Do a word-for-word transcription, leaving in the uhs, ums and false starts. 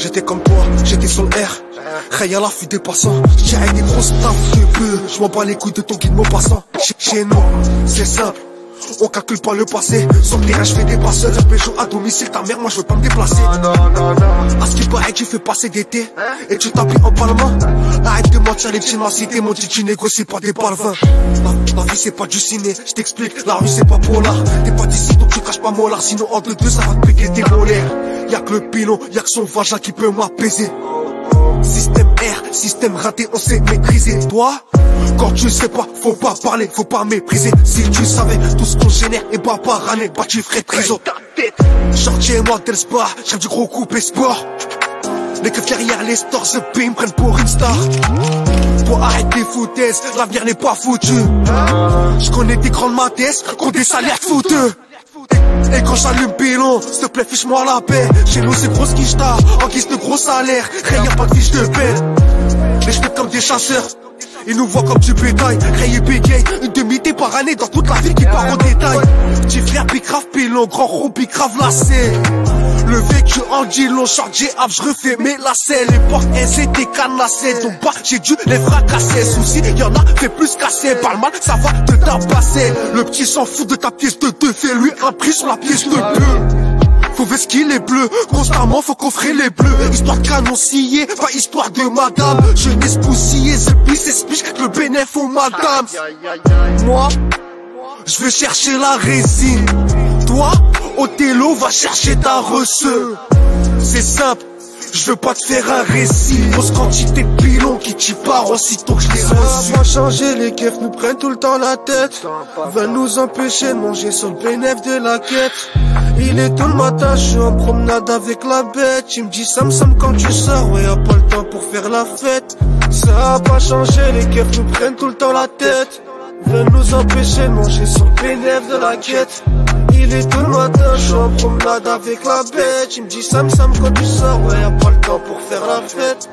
j'étais comme toi, j'étais sur le R. Ray à l'affût des passants, j'tiens avec des grosses taffes de peu. J'm'en bats les couilles de ton guide passant. Chez nous, c'est simple. On calcule pas le passé. Sur le terrain, j'fais des passeurs. Je joue à domicile, ta mère, moi je veux pas me déplacer. Non, non, non, non. À ce qui paraît, tu fais passer d'été. Et tu t'appuies en parlement. Arrête de mentir, les petits de ma cité. Mon dit, tu négocies pas des parvins. La, la vie, c'est pas du ciné. J't'explique, la rue, c'est pas pour l'art. T'es pas d'ici, donc tu craches pas mon lard. Sinon, entre deux, ça va te piquer tes molaires. Y'a que le pilon, y'a que son vagin qui peut m'apaiser. Système R, système raté, on sait maîtriser. Toi, quand tu sais pas, faut pas parler, faut pas mépriser. Si tu savais tout ce qu'on génère, et bah par année, bah tu ferais prison. Sorti et moi tel sport, j'rêve du gros coupé sport. Les keufs derrière les stores, ce pays me prennent pour une star. Toi arrête tes foutaises, l'avenir n'est pas foutu. J'connais des grandes mathès, qu'on des salaires de fouteux. Et quand j'allume pilon, s'il te plaît fiche-moi la paix. Chez nous c'est grosse quicheta, en guise de gros salaire. Rien y'a pas de fiche de paix. Les j'pète comme des chasseurs, ils nous voient comme du bétail. Ray et bégaye, une demi-té par année dans toute la ville qui part au détail. Petit frère bicrave pilon, grand rond bicrave lacet. Le vécu en dilon, short J-Ab, j'refais mes lacets. Les portes elles étaient canassées, donc bah j'ai dû les fracasser. Soucis, y'en a fait plus casser. Parle mal, ça va te tabasser. Le petit s'en fout de ta pièce de deux, fais-lui un prix sur la pièce de deux. Faut ver ce qu'il est bleu, constamment faut coffrer les bleus. Histoire de canon scié, pas histoire de madame. Jeunesse poussillée, c'est pisse et spiche, le bénéf au madame. Moi, je vais chercher la résine. Toi, Othello, va chercher ta resseux. C'est simple, je veux pas te faire un récit. Grosse quantité de pilons qui t'y part aussitôt que je les reçus. Ça va changer, les keufs nous prennent tout le temps la tête. Veulent nous empêcher de manger sur le bénéf de la quête. Il est tôt le matin, je suis en promenade avec la bête. Tu me dis Sam Sam quand tu sors, ouais y'a pas le temps pour faire la fête. Ça va pas changer, les keufs nous prennent tout le temps la tête. Veulent nous empêcher de manger sur le bénéf de la quête. Il est tôt le matin, je suis en promenade avec la bête. Tu me dis Sam Sam quand tu sors, ouais y'a pas le temps pour faire la fête.